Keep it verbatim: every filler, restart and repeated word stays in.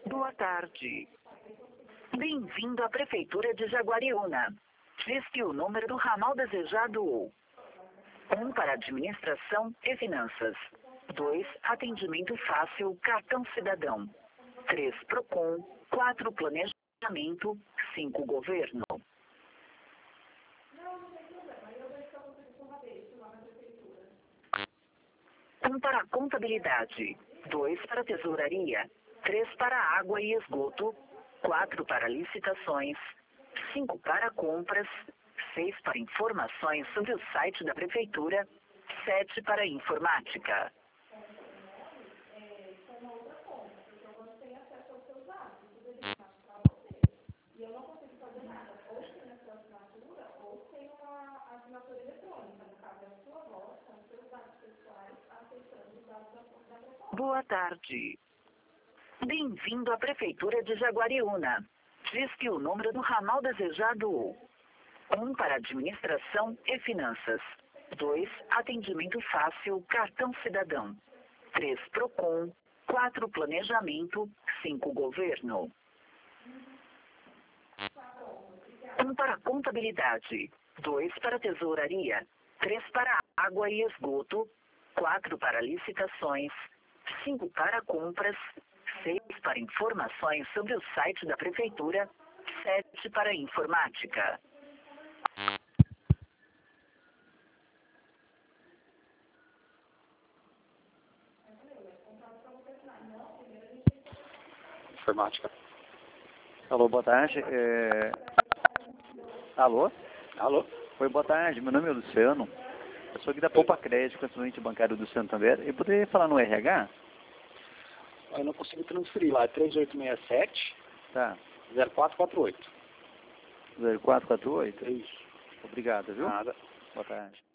Boa tarde. Bem-vindo à Prefeitura de Jaguariúna. Diz que o número do ramal desejado ou um para administração e finanças. dois Atendimento fácil, cartão cidadão. três Procon. quatro Planejamento. cinco Governo. um para contabilidade. dois para tesouraria. três para água e esgoto. quatro para licitações. cinco para compras. seis para informações sobre o site da Prefeitura. sete para informática. Boa tarde. Bem-vindo à Prefeitura de Jaguariúna. Diz que o número do ramal desejado ou um para administração e finanças. dois Atendimento fácil, cartão cidadão. três Procon. quatro Planejamento. cinco Governo. um para contabilidade. dois para tesouraria. três para água e esgoto. quatro para licitações. cinco para compras. seis para informações sobre o site da Prefeitura. sete para informática. Informática. Alô, boa tarde. É... Alô? Alô? Oi, boa tarde. Meu nome é Luciano. Eu sou aqui da Poupa Crédito, consulente bancário do Santander. Eu poderia falar no R H? Eu não consigo transferir lá. É três oito seis sete, Tá. zero quatro quatro oito. zero quatro quatro oito? É isso. Obrigado, viu? Nada. Boa tarde.